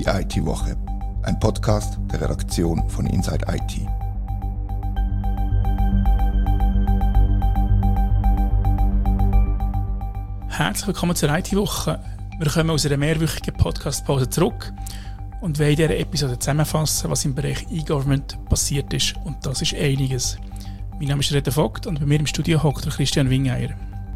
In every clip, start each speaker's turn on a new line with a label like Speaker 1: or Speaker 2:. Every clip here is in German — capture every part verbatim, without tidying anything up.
Speaker 1: Die I T-Woche, ein Podcast der Redaktion von Inside I T.
Speaker 2: Herzlich willkommen zur I T-Woche. Wir kommen aus einer mehrwöchigen Podcast-Pause zurück und wollen in dieser Episode zusammenfassen, was im Bereich E-Government passiert ist. Und das ist einiges. Mein Name ist Reda Vogt und bei mir im Studio hockt Christian Wingeier.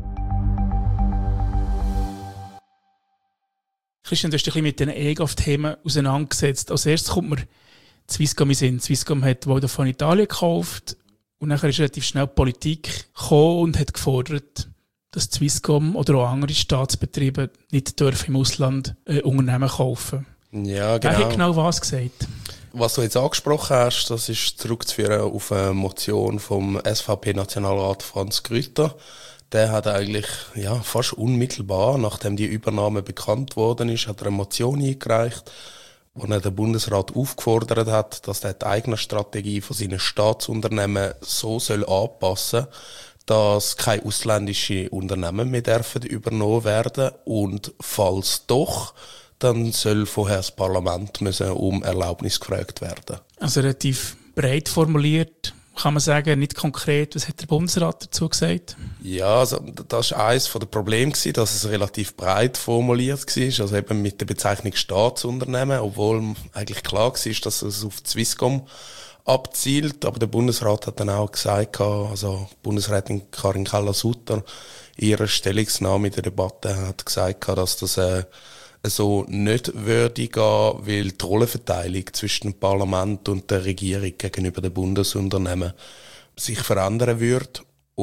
Speaker 2: Christian, du hast dich ein bisschen mit diesen E-Gov-Themen auseinandergesetzt. Als erstes kommt mir Swisscom in Sinn. Swisscom hat Vodafone Italien gekauft und dann ist relativ schnell die Politik gekommen und hat gefordert, dass Swisscom oder auch andere Staatsbetriebe nicht dürfen im Ausland äh, Unternehmen kaufen.
Speaker 3: Ja, genau.
Speaker 2: Wer hat genau was gesagt?
Speaker 3: Was du jetzt angesprochen hast, das ist zurückzuführen auf eine Motion vom S V P-Nationalrat Franz Grüter. Der hat eigentlich ja, fast unmittelbar, nachdem die Übernahme bekannt worden ist, hat er eine Motion eingereicht, wo er den Bundesrat aufgefordert hat, dass er die eigene Strategie von seinen Staatsunternehmen so soll anpassen, dass keine ausländischen Unternehmen mehr dürfen übernommen werden und falls doch, dann soll vorher das Parlament müssen um Erlaubnis gefragt werden.
Speaker 2: Also relativ breit formuliert, kann man sagen, nicht konkret. Was hat der Bundesrat dazu gesagt?
Speaker 3: Ja, also das war eines der Probleme, dass es relativ breit formuliert war, also eben mit der Bezeichnung Staatsunternehmen, obwohl eigentlich klar war, dass es auf Swisscom abzielt. Aber der Bundesrat hat dann auch gesagt, also Bundesrätin Karin Keller-Sutter, ihre Stellungnahme in der Debatte hat gesagt, dass das äh, so nicht würde gehen, weil die Rollenverteilung zwischen dem Parlament und der Regierung gegenüber den Bundesunternehmen sich verändern würde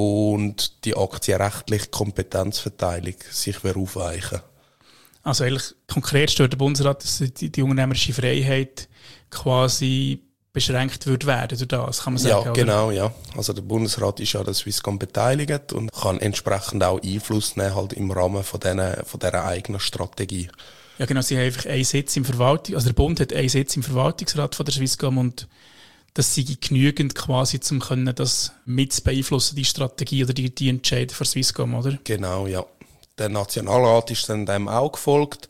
Speaker 3: und die aktienrechtliche Kompetenzverteilung sich aufweichen.
Speaker 2: Also eigentlich konkret stört der Bundesrat, dass die, die unternehmerische Freiheit quasi beschränkt wird werden durch das, kann man sagen.
Speaker 3: Ja,
Speaker 2: oder?
Speaker 3: Genau, ja. Also der Bundesrat ist ja an der Swisscom beteiligt und kann entsprechend auch Einfluss nehmen halt im Rahmen von dieser, von dieser eigenen Strategie.
Speaker 2: Ja genau, sie haben einfach einen Sitz im Verwaltung, also der Bund hat einen Sitz im Verwaltungsrat von der Swisscom und das sei genügend quasi, um können das mit zu beeinflussen, die Strategie oder die, die Entscheidung für Swisscom, oder?
Speaker 3: Genau, ja. Der Nationalrat ist dann dem auch gefolgt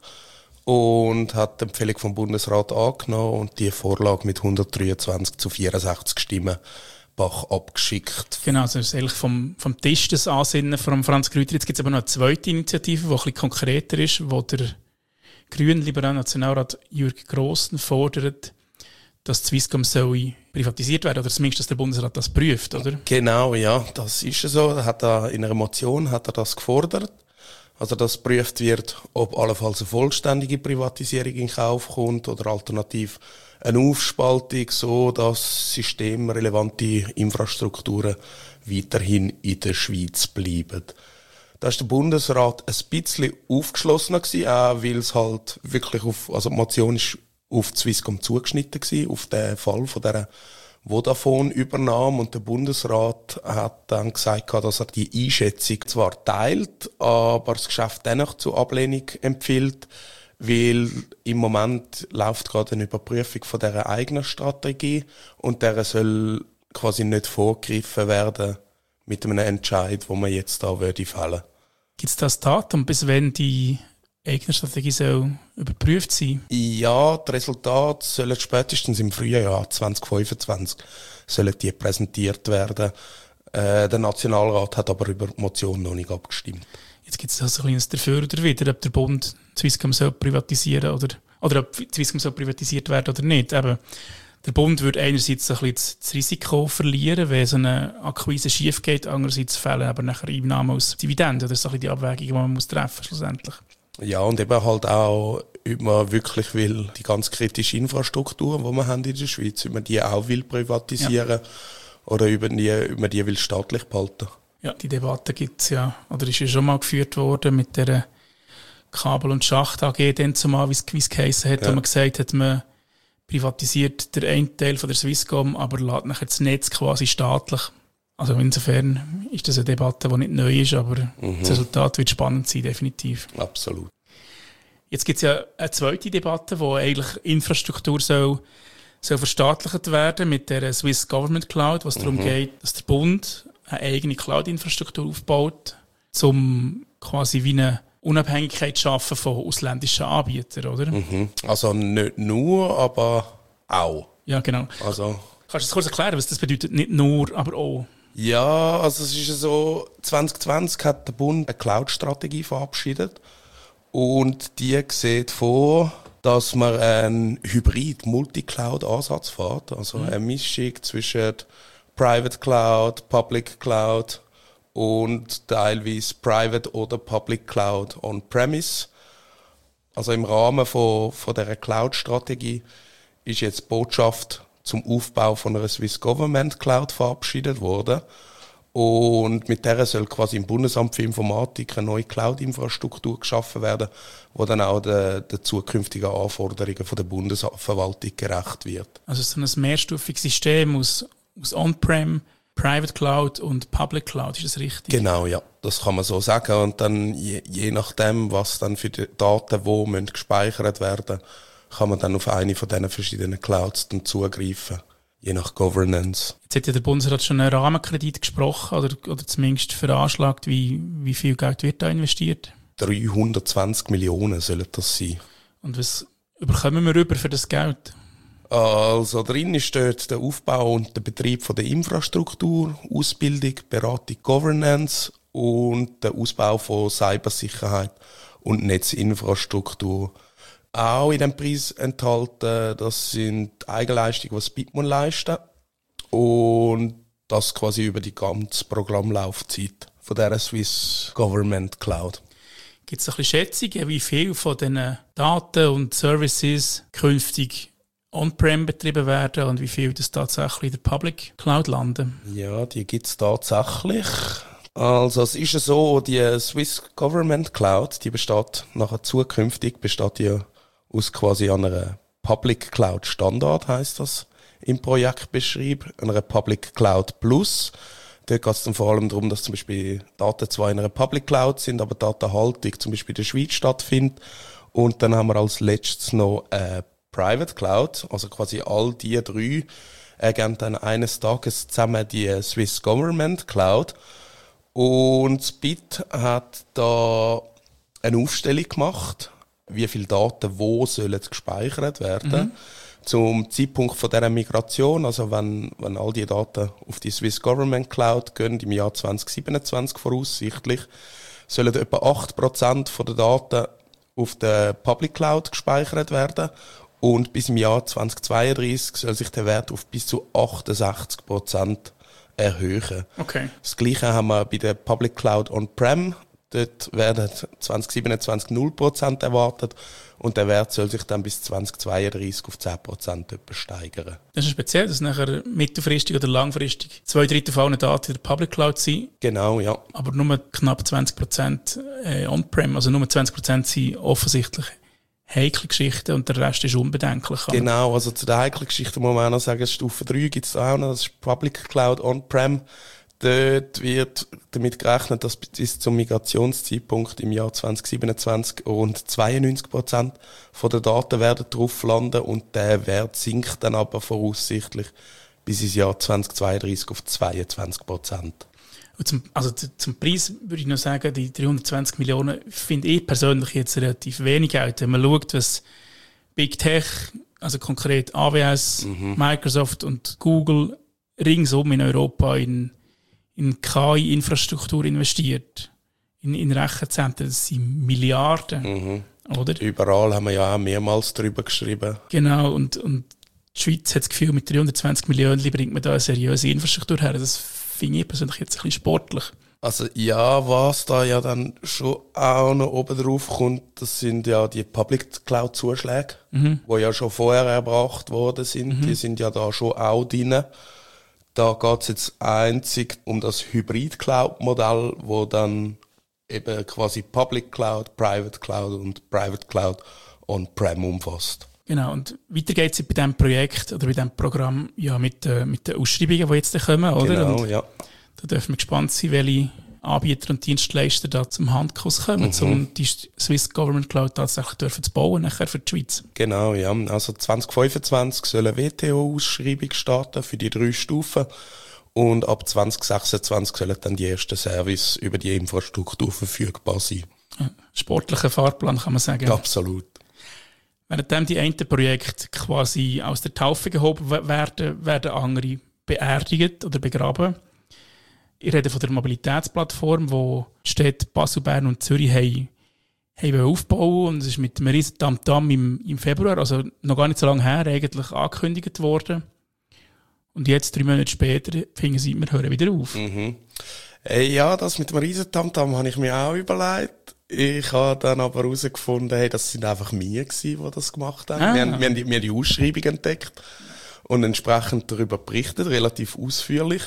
Speaker 3: und hat die Empfehlung vom Bundesrat angenommen und die Vorlage mit hundertdreiundzwanzig zu vierundsechzig Stimmen Bach abgeschickt.
Speaker 2: Genau, also das ist eigentlich vom, vom Tisch das Ansinnen von Franz Grüter. Jetzt gibt es aber noch eine zweite Initiative, die ein bisschen konkreter ist, wo der grün-liberale Nationalrat Jürg Grossen fordert, dass Swisscom soll privatisiert werden, oder zumindest, dass der Bundesrat das prüft, oder?
Speaker 3: Genau, ja, das ist so. Hat er in einer Motion hat er das gefordert. Also, dass geprüft wird, ob allenfalls eine vollständige Privatisierung in Kauf kommt oder alternativ eine Aufspaltung, so dass systemrelevante Infrastrukturen weiterhin in der Schweiz bleiben. Da ist der Bundesrat ein bisschen aufgeschlossener gewesen, auch weil es halt wirklich auf, also die Motion ist auf die Swisscom zugeschnitten gewesen, auf den Fall von dieser Vodafone-Übernahme, und der Bundesrat hat dann gesagt, dass er die Einschätzung zwar teilt, aber das Geschäft dennoch zur Ablehnung empfiehlt, weil im Moment läuft gerade eine Überprüfung von dieser eigenen Strategie und der soll quasi nicht vorgegriffen werden mit einem Entscheid, wo man jetzt da würde fällen.
Speaker 2: Gibt es das Datum, bis wenn die eigene Strategie soll überprüft sein?
Speaker 3: Ja, die Resultate sollen spätestens im Frühjahr zwanzig fünfundzwanzig sollen die präsentiert werden. Äh, der Nationalrat hat aber über die Motion noch nicht abgestimmt.
Speaker 2: Jetzt gibt es also ein kleines Dafür oder Wider, ob der Bund Swisscom soll privatisieren oder, oder ob Swisscom soll privatisiert werden oder nicht. Eben, der Bund würde einerseits ein bisschen das Risiko verlieren, wenn so eine Akquise schief geht, andererseits fehlen aber nachher Einnahmen aus Dividenden. Das ist ein bisschen die Abwägung, die man muss treffen schlussendlich.
Speaker 3: Ja, und eben halt auch, ob man wirklich will, die ganz kritische Infrastruktur, die wir haben in der Schweiz, ob man die auch will privatisieren, ja, oder ob man die, ob man die will staatlich behalten.
Speaker 2: Ja, die Debatte gibt es ja, oder ist ja schon mal geführt worden mit der Kabel- und Schacht A G, dann zumal, wie es geheissen hat, ja, wo man gesagt hat, man privatisiert den einen Teil von der Swisscom, aber lässt nachher das Netz quasi staatlich. Also insofern ist das eine Debatte, die nicht neu ist, aber mhm. das Resultat wird spannend sein, definitiv.
Speaker 3: Absolut.
Speaker 2: Jetzt gibt es ja eine zweite Debatte, wo eigentlich Infrastruktur soll, soll verstaatlicht werden mit der Swiss Government Cloud, was mhm. darum geht, dass der Bund eine eigene Cloud-Infrastruktur aufbaut, um quasi wie eine Unabhängigkeit schaffen von ausländischen Anbietern, oder?
Speaker 3: Mhm. Also nicht nur, aber auch.
Speaker 2: Ja, genau.
Speaker 3: Also,
Speaker 2: kannst du das kurz erklären, was das bedeutet? Nicht nur, aber auch.
Speaker 3: Ja, also es ist ja so, zwanzig zwanzig hat der Bund eine Cloud-Strategie verabschiedet und die sieht vor, dass man einen Hybrid-Multi-Cloud-Ansatz fährt, also mhm. eine Mischung zwischen Private Cloud, Public Cloud und teilweise Private oder Public Cloud on-premise. Also im Rahmen von, von dieser Cloud-Strategie ist jetzt die Botschaft zum Aufbau von einer Swiss Government Cloud verabschiedet worden. Und mit der soll quasi im Bundesamt für Informatik eine neue Cloud-Infrastruktur geschaffen werden, die dann auch den, den zukünftigen Anforderungen von der Bundesverwaltung gerecht wird.
Speaker 2: Also so ein mehrstufiges System aus, aus On-Prem, Private Cloud und Public Cloud, ist das richtig?
Speaker 3: Genau, ja, das kann man so sagen. Und dann je, je nachdem, was dann für die Daten wo müssen gespeichert werden, kann man dann auf eine von diesen verschiedenen Clouds dann zugreifen, je nach Governance.
Speaker 2: Jetzt hat ja der Bundesrat schon einen Rahmenkredit gesprochen oder, oder zumindest veranschlagt, wie, wie viel Geld wird da investiert?
Speaker 3: dreihundertzwanzig Millionen sollen das sein.
Speaker 2: Und was bekommen wir rüber für das Geld?
Speaker 3: Also drin steht der Aufbau und der Betrieb von der Infrastruktur, Ausbildung, Beratung, Governance und der Ausbau von Cybersicherheit und Netzinfrastruktur. Auch in diesem Preis enthalten, das sind Eigenleistungen, die das Bitmon leisten. Und das quasi über die ganze Programmlaufzeit von dieser Swiss Government Cloud.
Speaker 2: Gibt es ein bisschen Schätzungen, wie viel von diesen Daten und Services künftig on-prem betrieben werden und wie viel das tatsächlich in der Public Cloud landen?
Speaker 3: Ja, die gibt es tatsächlich. Also es ist ja so, die Swiss Government Cloud, die besteht nachher zukünftig, besteht ja aus quasi einer Public Cloud Standard, heisst das im Projektbeschrieb, einer Public Cloud Plus. Dort geht es dann vor allem darum, dass zum Beispiel Daten zwar in einer Public Cloud sind, aber Datenhaltung zum Beispiel in der Schweiz stattfindet. Und dann haben wir als letztes noch eine Private Cloud, also quasi all die drei ergeben dann eines Tages zusammen die Swiss Government Cloud. Und das B I T hat da eine Aufstellung gemacht, wie viele Daten wo sollen gespeichert werden. Mhm. Zum Zeitpunkt von dieser Migration, also wenn, wenn all die Daten auf die Swiss Government Cloud gehen, im Jahr zwanzig siebenundzwanzig voraussichtlich, sollen etwa acht Prozent von den Daten auf der Public Cloud gespeichert werden. Und bis im Jahr zwanzig zweiunddreißig soll sich der Wert auf bis zu achtundsechzig Prozent erhöhen.
Speaker 2: Okay.
Speaker 3: Das Gleiche haben wir bei der Public Cloud On-Prem. Dort werden zwanzig siebenundzwanzig null Prozent erwartet und der Wert soll sich dann bis zwanzig zweiunddreißig auf zehn Prozent steigern.
Speaker 2: Das ist speziell, dass nachher mittelfristig oder langfristig zwei Drittel von allen Daten in der Public Cloud sind.
Speaker 3: Genau, ja.
Speaker 2: Aber nur knapp zwanzig Prozent On-Prem, also nur zwanzig Prozent sind offensichtlich heikle Geschichten und der Rest ist unbedenklich.
Speaker 3: Genau, also zu den heiklen Geschichten muss man auch noch sagen, Stufe drei gibt es auch noch, das ist Public Cloud On-Prem. Dort wird damit gerechnet, dass bis zum Migrationszeitpunkt im Jahr zwanzig siebenundzwanzig rund zweiundneunzig Prozent von der Daten werden drauf landen und der Wert sinkt dann aber voraussichtlich bis ins Jahr zwanzig zweiunddreißig auf zweiundzwanzig Prozent.
Speaker 2: Zum, also zum Preis würde ich noch sagen, die dreihundertzwanzig Millionen finde ich persönlich jetzt relativ wenig Geld. Wenn man schaut, was Big Tech, also konkret A W S, mhm. Microsoft und Google ringsum in Europa in in K I-Infrastruktur investiert, in, in Rechenzentren, das sind Milliarden,
Speaker 3: mhm.
Speaker 2: oder?
Speaker 3: Überall haben wir ja auch mehrmals drüber geschrieben.
Speaker 2: Genau, und, und die Schweiz hat das Gefühl, mit dreihundertzwanzig Millionen bringt man da eine seriöse Infrastruktur her. Das finde ich persönlich jetzt ein bisschen sportlich.
Speaker 3: Also ja, was da ja dann schon auch noch oben drauf kommt, das sind ja die Public Cloud-Zuschläge, mhm. die ja schon vorher erbracht worden sind, mhm. die sind ja da schon auch drin. Da geht es jetzt einzig um das Hybrid-Cloud-Modell, wo dann eben quasi Public Cloud, Private Cloud und Private Cloud On-Prem umfasst.
Speaker 2: Genau, und weiter geht es bei diesem Projekt oder bei diesem Programm ja mit, äh, mit den Ausschreibungen, die jetzt kommen, oder?
Speaker 3: Genau,
Speaker 2: und
Speaker 3: ja.
Speaker 2: Da dürfen wir gespannt sein, welche Anbieter und Dienstleister da zum Handkurs kommen, mhm. um die Swiss Government Cloud tatsächlich dürfen zu bauen, nachher für die Schweiz.
Speaker 3: Genau, ja. Also zwanzig fünfundzwanzig soll eine W T O-Ausschreibung starten für die drei Stufen und ab zwanzig sechsundzwanzig sollen dann die ersten Services über die Infrastruktur verfügbar sein.
Speaker 2: Ja. sportlichen Fahrplan, kann man sagen.
Speaker 3: Absolut.
Speaker 2: Während die einen Projekte quasi aus der Taufe gehoben werden, werden andere beerdigt oder begraben. Ich rede von der Mobilitätsplattform, wo die Städte Basel, Bern und Zürich haben, haben aufbauen, und es ist mit einem riesen Tamtam im, im Februar, also noch gar nicht so lange her, eigentlich angekündigt worden. Und jetzt, drei Monate später, finden sie, wir hören wieder auf.
Speaker 3: Mhm. Äh, ja, das mit dem riesen Tamtam habe ich mir auch überlegt. Ich habe dann aber herausgefunden, hey, das sind einfach wir gewesen, die das gemacht haben.
Speaker 2: Ah.
Speaker 3: Wir, haben wir haben die, wir haben die Ausschreibung entdeckt und entsprechend darüber berichtet, relativ ausführlich.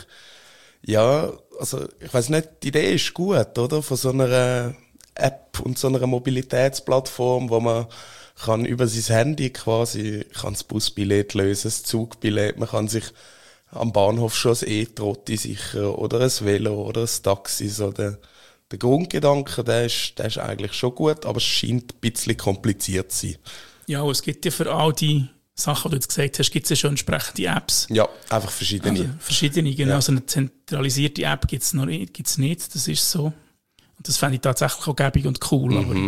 Speaker 3: Ja, also ich weiss nicht, die Idee ist gut, oder? Von so einer App und so einer Mobilitätsplattform, wo man kann über sein Handy quasi kann das Busbillett lösen, das Zugbillett, man kann sich am Bahnhof schon ein E-Trotti sichern oder ein Velo oder ein Taxi. So der, der Grundgedanke, der ist, der ist eigentlich schon gut, aber es scheint ein bisschen kompliziert zu sein.
Speaker 2: Ja, es gibt ja für all die Sachen, die du jetzt gesagt hast, gibt es ja schon entsprechende Apps.
Speaker 3: Ja, einfach verschiedene.
Speaker 2: Also verschiedene, genau.
Speaker 3: Ja.
Speaker 2: Also eine zentralisierte App gibt es noch nicht, gibt's nicht, das ist so. Und das fände ich tatsächlich auch gäbig und cool.
Speaker 3: Mhm.
Speaker 2: Aber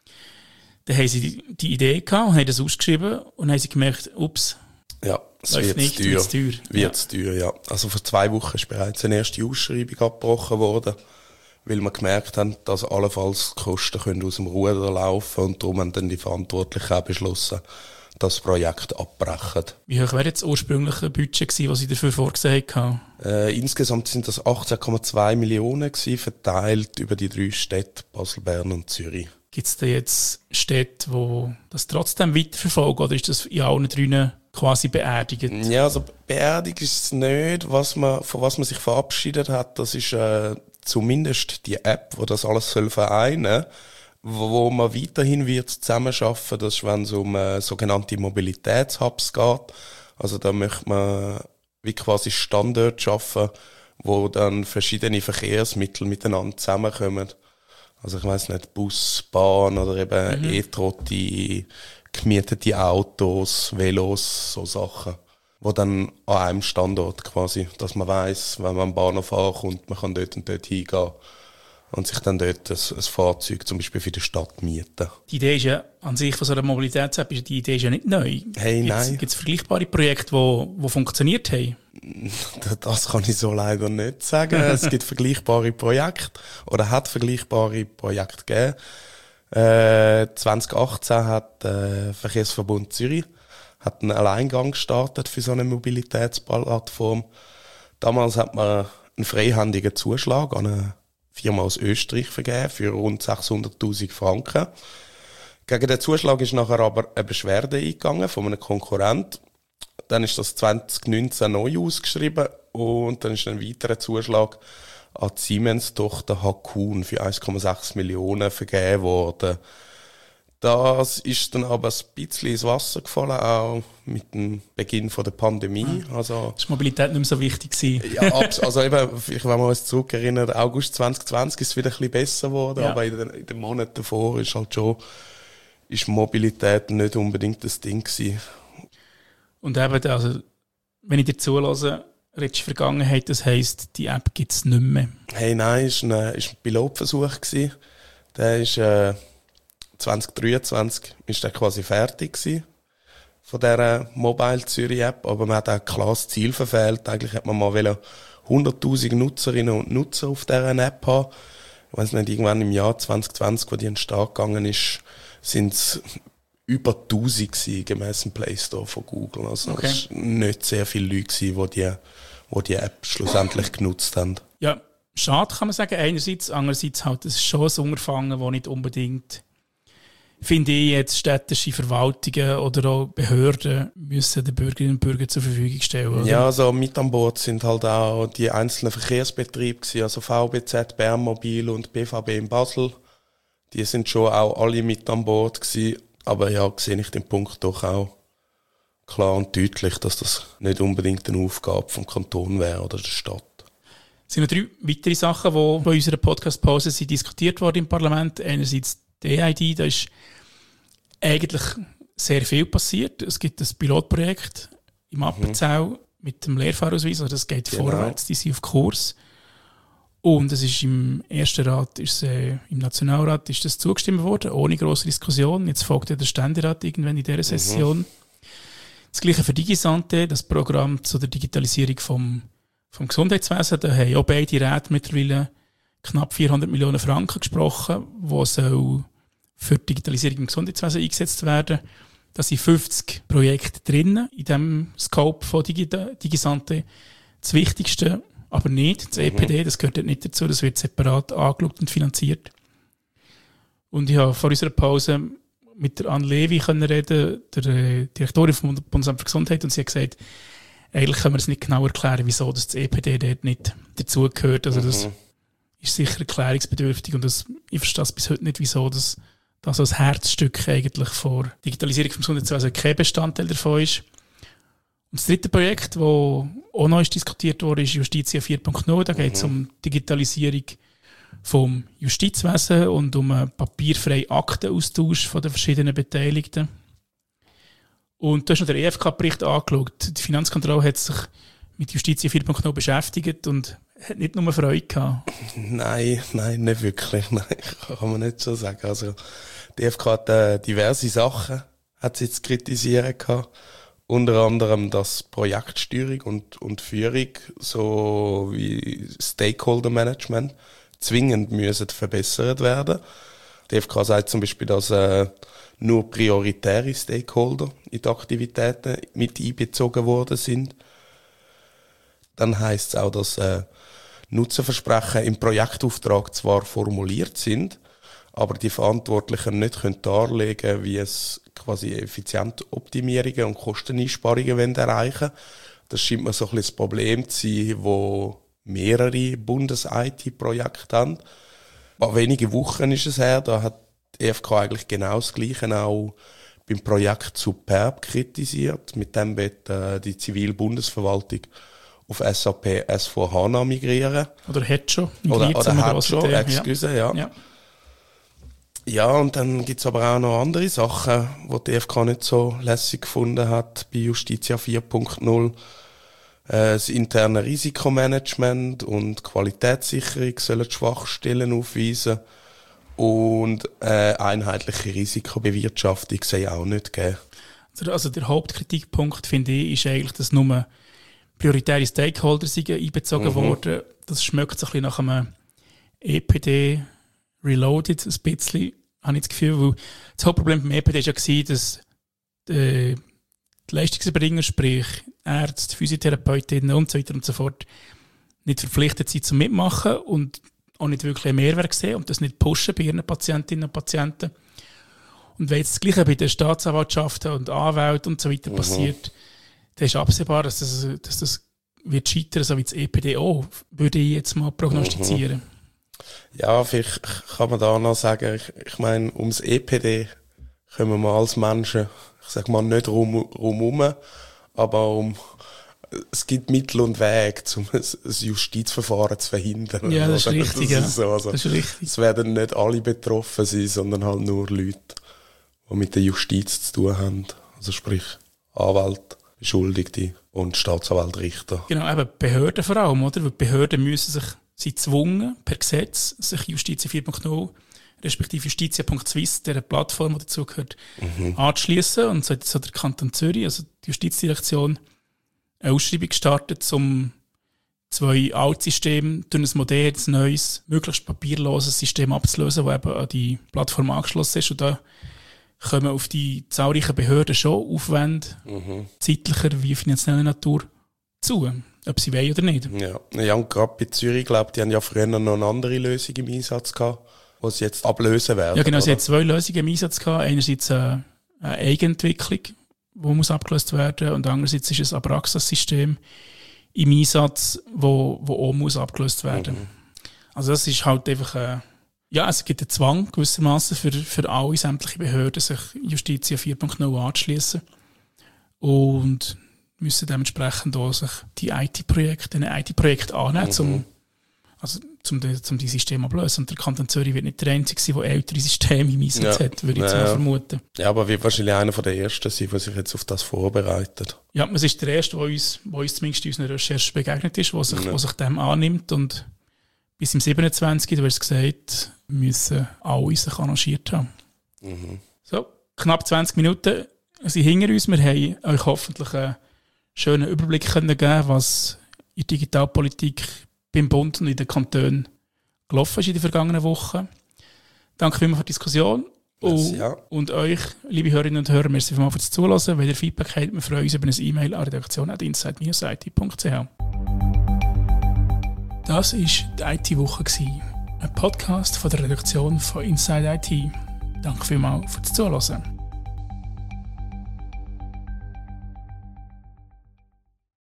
Speaker 2: dann haben sie die, die Idee gehabt und haben das ausgeschrieben und haben sie gemerkt, ups,
Speaker 3: Ja, es
Speaker 2: läuft
Speaker 3: wird
Speaker 2: nicht,
Speaker 3: teuer.
Speaker 2: wird's teuer.
Speaker 3: Wird's teuer, ja. Also vor zwei Wochen ist bereits eine erste Ausschreibung abgebrochen worden, weil wir gemerkt haben, dass allenfalls die Kosten können aus dem Ruder laufen, und darum haben dann die Verantwortlichen auch beschlossen, das Projekt abbrechen.
Speaker 2: Wie hoch wäre jetzt das ursprüngliche Budget gewesen, was sie dafür vorgesehen haben?
Speaker 3: Äh, insgesamt sind das achtzehn Komma zwei Millionen gewesen, verteilt über die drei Städte Basel, Bern und Zürich.
Speaker 2: Gibt es da jetzt Städte, die das trotzdem weiterverfolgen, oder ist das in allen drinnen quasi beerdigt?
Speaker 3: Ja, also beerdigt ist es nicht. Was man, von was man sich verabschiedet hat, das ist äh, zumindest die App, wo das alles soll vereinen, wo, wo man weiterhin wird zusammenarbeiten. Das ist, wenn es um äh, sogenannte Mobilitätshubs geht. Also da möchte man wie quasi Standorte schaffen, wo dann verschiedene Verkehrsmittel miteinander zusammenkommen. Also ich weiss nicht, Bus, Bahn oder eben mhm. E-Trotti, gemietete Autos, Velos, so Sachen. Wo dann an einem Standort quasi, dass man weiss, wenn man am Bahnhof ankommt, man kann dort und dort hingehen und sich dann dort ein, ein Fahrzeug zum Beispiel für die Stadt mieten.
Speaker 2: Die Idee ist ja an sich von so einer Mobilitäts-App, die Idee ist ja nicht neu.
Speaker 3: Hey,
Speaker 2: gibt's,
Speaker 3: nein.
Speaker 2: Gibt es vergleichbare Projekte, die, die funktioniert haben?
Speaker 3: Das kann ich so leider nicht sagen. Es gibt vergleichbare Projekte oder hat vergleichbare Projekte gegeben. Äh, zwanzig achtzehn hat der Verkehrsverbund Zürich hat einen Alleingang gestartet für so eine Mobilitätsplattform. Damals hat man einen freihändigen Zuschlag an eine Firma aus Österreich vergeben für rund sechshunderttausend Franken. Gegen den Zuschlag ist nachher aber eine Beschwerde eingegangen von einem Konkurrent. Dann ist das zwanzig neunzehn neu ausgeschrieben und dann ist ein weiterer Zuschlag an die Siemens-Tochter Hakun für eins Komma sechs Millionen vergeben worden. Das ist dann aber ein bisschen ins Wasser gefallen, auch mit dem Beginn von der Pandemie. Also,
Speaker 2: ist Mobilität nicht mehr so wichtig gewesen?
Speaker 3: Ja, also eben, ich, wenn wir uns zurückerinnern, August zwanzig zwanzig ist es wieder ein bisschen besser geworden, ja. Aber in den, in den Monaten davor ist halt schon, ist Mobilität nicht unbedingt das Ding gewesen. Und
Speaker 2: eben, also, wenn ich dir zulasse, redest du Vergangenheit, das heisst, die App gibt es nicht mehr?
Speaker 3: Hey, nein, es war ein, ein Pilotversuch gewesen. Der ist, äh, zwanzig dreiundzwanzig ist der quasi fertig gewesen von dieser Mobile Zürich App, aber man hat auch klar das Ziel verfehlt. Eigentlich hat man mal hunderttausend Nutzerinnen und Nutzer auf dieser App haben. Ich weiss nicht, irgendwann im Jahr zwanzig zwanzig, wo die an den Start gegangen ist, sind es über tausend gewesen, gemäss dem Play Store von Google. Also
Speaker 2: okay.
Speaker 3: Es waren nicht sehr viele Leute gewesen, die die, die, die App schlussendlich genutzt haben.
Speaker 2: Ja, schade kann man sagen, einerseits. Andererseits halt, es ist schon ein Unterfangen, das nicht unbedingt, finde ich, jetzt städtische Verwaltungen oder auch Behörden müssen den Bürgerinnen und Bürgern zur Verfügung stellen. Oder?
Speaker 3: Ja, also mit an Bord sind halt auch die einzelnen Verkehrsbetriebe gewesen, also V B Z, Bernmobil und B V B in Basel. Die sind schon auch alle mit an Bord gewesen. Aber ja, sehe ich den Punkt doch auch klar und deutlich, dass das nicht unbedingt eine Aufgabe vom Kanton wäre oder der Stadt.
Speaker 2: Es sind noch drei weitere Sachen, die bei unserer Podcast-Pause diskutiert wurden im Parlament. Einerseits die E I D, da ist eigentlich sehr viel passiert. Es gibt ein Pilotprojekt im Appenzell mhm. mit dem Lehrfahrausweis, also das geht genau. vorwärts, die sind auf Kurs. Und es ist im ersten Rat, ist, äh, im Nationalrat ist das zugestimmt worden, ohne grosse Diskussion. Jetzt folgt ja der Ständerat irgendwann in dieser Session. Mhm. Das Gleiche für DigiSante, das Programm zur Digitalisierung vom, vom Gesundheitswesen. Da haben auch beide Räte mittlerweile knapp vierhundert Millionen Franken gesprochen, die soll für die Digitalisierung im Gesundheitswesen eingesetzt werden. Da sind fünfzig Projekte drin in diesem Scope von Digi- DigiSante. Das Wichtigste aber nicht, das E P D, das gehört nicht dazu, das wird separat angeschaut und finanziert. Und ich habe vor unserer Pause mit der Anne Levy können reden, der äh, Direktorin vom Bundesamt für Gesundheit, und sie hat gesagt, eigentlich können wir es nicht genau erklären, wieso das E P D dort nicht dazugehört. Also das mhm. ist sicher erklärungsbedürftig und das, ich verstehe das bis heute nicht, wieso das, das als Herzstück eigentlich vor Digitalisierung vom Gesundheitswesen kein Bestandteil davon ist. Und das dritte Projekt, das auch noch ist diskutiert wurde, ist Justitia vier Punkt null. Da geht es mhm. um Digitalisierung vom Justizwesen und um einen papierfreien Aktenaustausch von den verschiedenen Beteiligten. Und du hast noch den E F K-Bericht angeschaut. Die Finanzkontrolle hat sich mit Justitia vier Punkt null beschäftigt und hat nicht nur Freude gehabt.
Speaker 3: Nein, nein, nicht wirklich. Nein, kann man nicht so sagen. Also, die E F K hat äh, diverse Sachen hat sie zu kritisieren gehabt. Unter anderem, dass Projektsteuerung und, und Führung sowie Stakeholder-Management zwingend müssen verbessert werden. Die E F K sagt zum Beispiel, dass äh, nur prioritäre Stakeholder in die Aktivitäten mit einbezogen worden sind. Dann heisst es auch, dass äh, Nutzenversprechen im Projektauftrag zwar formuliert sind, aber die Verantwortlichen nicht können darlegen, wie es quasi Effizienzoptimierungen und Kosteneinsparungen erreichen wollen. Das scheint mir so ein bisschen das Problem zu sein, wo mehrere Bundes-I T-Projekte haben. Vor wenigen Wochen ist es her, da hat die E F K eigentlich genau das Gleiche auch beim Projekt Superb kritisiert. Mit dem wird äh, die Zivilbundesverwaltung auf S A P S vier HANA migrieren.
Speaker 2: Oder hat schon.
Speaker 3: Oder, oder hat schon, excuse, ja. ja. Ja, und dann gibt's aber auch noch andere Sachen, die die E F K nicht so lässig gefunden hat bei Justitia vier Punkt null. Äh, das interne Risikomanagement und Qualitätssicherung sollen Schwachstellen aufweisen. Und äh, einheitliche Risikobewirtschaftung soll auch nicht geben.
Speaker 2: Also der Hauptkritikpunkt, finde ich, ist eigentlich, dass nur prioritäre Stakeholder sind einbezogen mhm. worden. Das schmeckt so ein bisschen nach einem E P D Reloaded, ein bisschen, habe ich das Gefühl, weil das Hauptproblem beim E P D war ja, dass die, die Leistungserbringer, sprich Ärzte, Physiotherapeutinnen und so weiter und so fort, nicht verpflichtet sind zum Mitmachen und auch nicht wirklich einen Mehrwert sehen und das nicht pushen bei ihren Patientinnen und Patienten. Und wenn jetzt das Gleiche bei den Staatsanwaltschaften und Anwälten und so weiter mhm. passiert, dann ist absehbar, dass das, dass das wird scheitern, so wie das E P D auch, würde ich jetzt mal prognostizieren. Mhm.
Speaker 3: Ja, vielleicht kann man da noch sagen, ich, ich meine, ums E P D kommen wir als Menschen, ich sag mal, nicht rum, rum, aber um, es gibt Mittel und Wege, um ein Justizverfahren zu verhindern.
Speaker 2: Ja, das ist richtig.
Speaker 3: Das ist so. Also,
Speaker 2: das ist richtig.
Speaker 3: Es werden nicht alle betroffen sein, sondern halt nur Leute, die mit der Justiz zu tun haben. Also sprich Anwälte, Beschuldigte und Staatsanwälte, Richter.
Speaker 2: Genau, eben Behörden vor allem, oder? Weil die Behörden müssen sich sie gezwungen, per Gesetz, sich Justitia vier Punkt null, respektive Justitia Punkt Swiss, der Plattform, die dazugehört, mhm. anzuschliessen. Und so hat so der Kanton Zürich, also die Justizdirektion, eine Ausschreibung gestartet, um zwei Altsysteme durch ein modernes, neues, möglichst papierloses System abzulösen, das eben an die Plattform angeschlossen ist. Und da kommen auf die zahlreichen Behörden schon Aufwände, mhm. zeitlicher wie finanzieller Natur, zu. Ob sie wollen oder nicht.
Speaker 3: Ja, ja und gerade bei Zürich, glaube ich, die haben ja früher noch eine andere Lösung im Einsatz gehabt, die sie jetzt ablösen werden.
Speaker 2: Ja genau,
Speaker 3: oder?
Speaker 2: Sie hat zwei Lösungen im Einsatz gehabt. Einerseits eine, eine Eigenentwicklung, die muss abgelöst werden, und andererseits ist ein Abraxas-System im Einsatz, wo, wo auch muss abgelöst werden. Mhm. Also das ist halt einfach, äh, ja, es gibt einen Zwang gewissermaßen für, für alle sämtliche Behörden, sich Justitia vier Punkt null anzuschliessen. Und müssen dementsprechend auch sich die I T-Projekte, ein I T-Projekt annehmen, mhm. um, also, zum, zum die Systeme ablösen. Und der Kanton Zürich wird nicht der Einzige sein, der ältere Systeme im Einsatz ja. hat, würde ich jetzt mal vermuten.
Speaker 3: Ja, aber wird wahrscheinlich einer der Ersten sein, der sich jetzt auf das vorbereitet.
Speaker 2: Ja, es ist der Erste, der uns, der uns zumindest in unserer Recherche begegnet ist, der sich, ja. sich dem annimmt. Und bis zum siebenundzwanzigsten du hast es gesagt, müssen alle sich arrangiert haben.
Speaker 3: Mhm.
Speaker 2: So, knapp zwanzig Minuten sind hinter uns. Wir haben euch hoffentlich einen schönen Überblick können geben, was in der Digitalpolitik beim Bund und in den Kantonen gelaufen ist in den vergangenen Wochen. Danke vielmals für die Diskussion.
Speaker 3: Merci, ja.
Speaker 2: Und euch, liebe Hörerinnen und Hörer, merci vielmals fürs Zuhören. Wenn ihr Feedback habt, wir freuen uns über ein E-Mail an redaktion at inside dash i t punkt c h. Das war die I T-Woche, ein Podcast von der Redaktion von Inside I T. Danke vielmals fürs Zuhören.